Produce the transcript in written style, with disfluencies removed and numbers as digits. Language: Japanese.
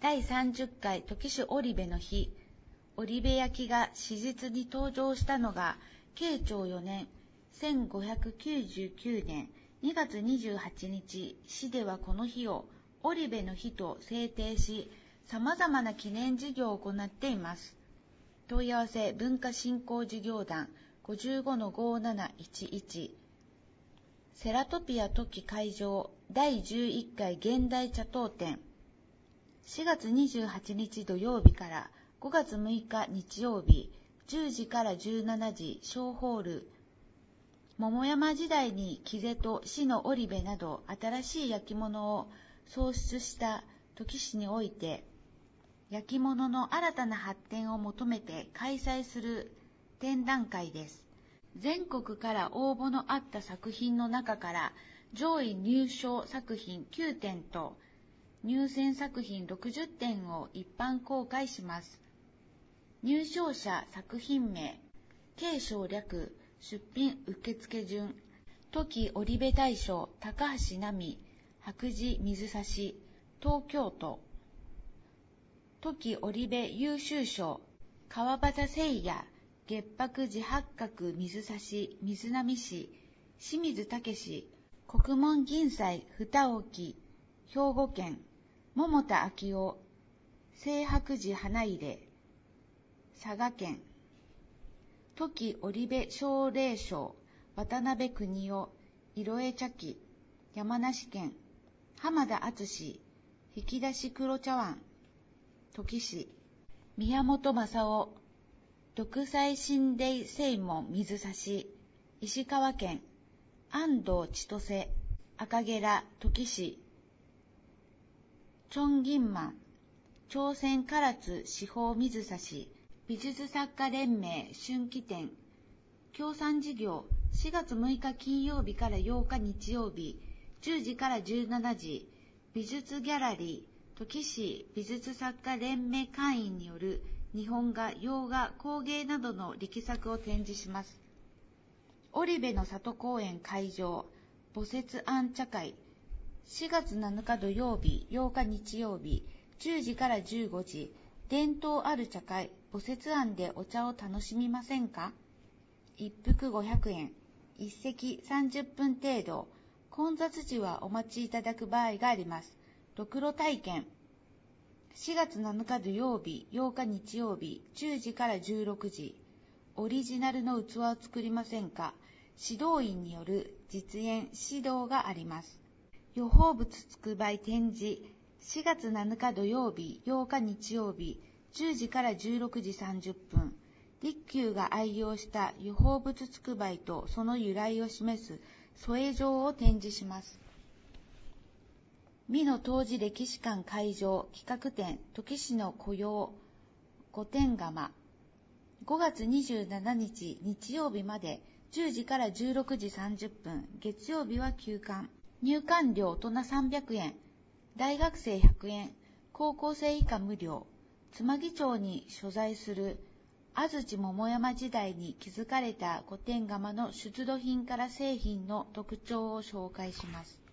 第30回時市織部の日、織部焼が史実に登場したのが慶長4年1599年2月28日、市ではこの日を織部の日と制定し、様々な記念事業を行っています。問い合わせ文化振興事業団 55-5711 セラトピアトキ会場第11回現代茶刀展、4月28日土曜日から5月6日日曜日、10時から17時小ホール。桃山時代に木瀬と市の織部など新しい焼き物を創出した土岐市において、焼き物の新たな発展を求めて開催する展覧会です。全国から応募のあった作品の中から上位入賞作品9点と入選作品60点を一般公開します。入賞者作品名、継承略、出品受付順、トキ織部大賞高橋奈美、白磁水差し、東京都。トキ織部優秀賞、川端誠也、月白自八角水差し、水波市、清水武、国門銀祭二置、兵庫県、桃田昭夫、青白寺花入、佐賀県。トキ織部奨励賞、渡辺邦夫、色江茶器、山梨県。浜田敦、引き出し黒茶碗、土岐市。宮本正夫、独裁神霊正門水差し、石川県。安藤千歳、赤ゲラ、土岐市。チョンギンマン、朝鮮唐津司法水差し、美術作家連盟春季展。協賛事業、4月6日金曜日から8日日曜日、10時から17時、美術ギャラリー、土岐市美術作家連盟会員による日本画、洋画、工芸などの力作を展示します。織部の里公園会場、墓節庵茶会、4月7日土曜日、8日日曜日、10時から15時、伝統ある茶会、墓節庵でお茶を楽しみませんか？一服500円、一席30分程度、混雑時はお待ちいただく場合があります。ろくろ体験。4月7日土曜日、8日日曜日、10時から16時。オリジナルの器を作りませんか？指導員による実演指導があります。予報物つ売展示。4月7日土曜日、8日日曜日、10時から16時30分。立久が愛用した予報物つ売とその由来を示す添え状を展示します。美濃当時歴史館会場企画展、土岐市の雇用、御殿窯。5月27日日曜日まで10時から16時30分、月曜日は休館。入館料大人300円、大学生100円、高校生以下無料。妻木町に所在する安土桃山時代に築かれた御殿窯の出土品から製品の特徴を紹介します。